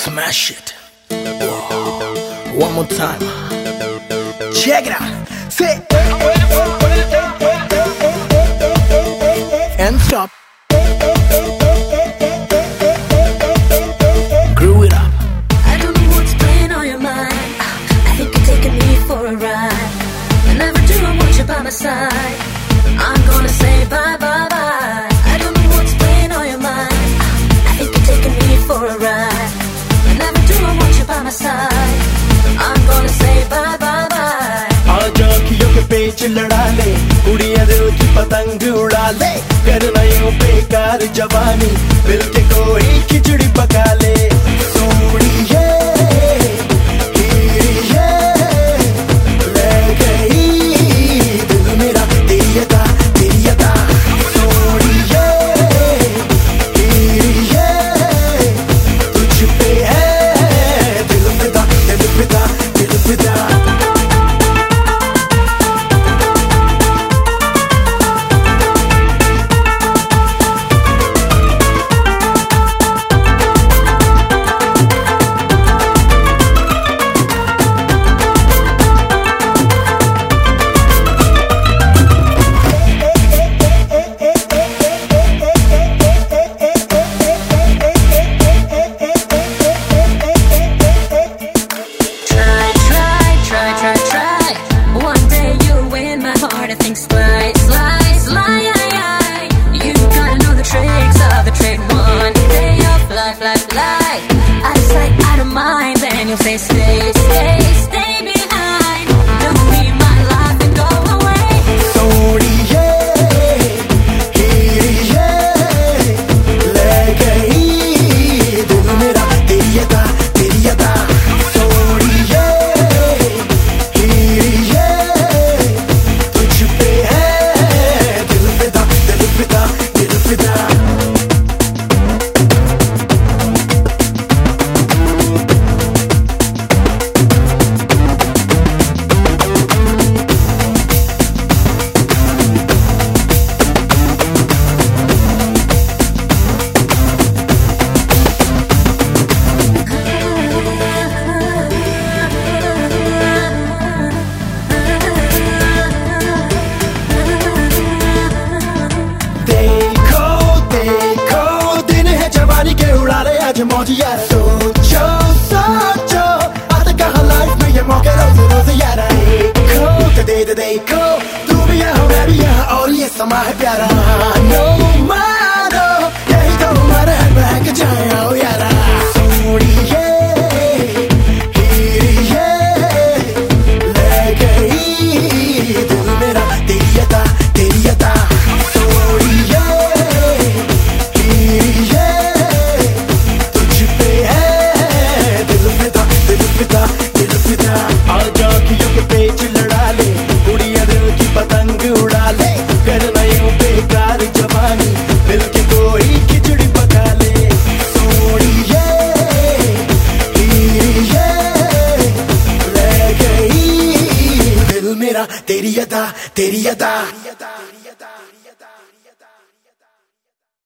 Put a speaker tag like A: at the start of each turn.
A: Smash it. Whoa. One more time. Check it out. Say and stop. Grew it up.
B: I don't know what's playing on your mind. I think you're taking me for a ride. Whenever do I want you by my side. I'm gonna say bye bye bye. I don't know what's playing on your mind. I think you're taking me for a ride. Whenever do I want you by my side. I'm gonna say bye bye bye.
C: आज आँखियों के पेच लड़ा ले, उड़िया दिल की पतंग उड़ा ले, करना यूं बेकार जवानी, मिलके कोई खिचड़ी पका ले। सोड़िए ले गई दिल मेरा तेरी अदा तेरी अदा। सोड़िए तुझ पे है दिल फिदा दिल फिदा दिल फिदा।
B: Say stay, stay, stay behind. Don't leave my life and go away.
C: सोड़िए ले गई दिल मेरा तेरी अदा तेरी अदा। सोड़िए तुझ पे है दिल फिदा दिल फिदा दिल फिदा। आज मौज यार सोचो सोचो आते कहाँ लाइफ में ये मौके रोज रोज यार देखो देखो तू भी यहाँ मैं भी यहाँ और ये समा है प्यारा। नो मानो यही तो हमारा है बहक जाए आओ यारा। सोड़िए ले गई दिल मेरा तेरी अदा तेरी अदा। आज आँखियों के पेच लड़ा ले, उड़िया दिल की पतंग उड़ा ले, करना यूं बेकार जवानी, मिलके कोई खिचड़ी पका ले। सोड़िए ले गई दिल मेरा तेरी अदा तेरी अदा।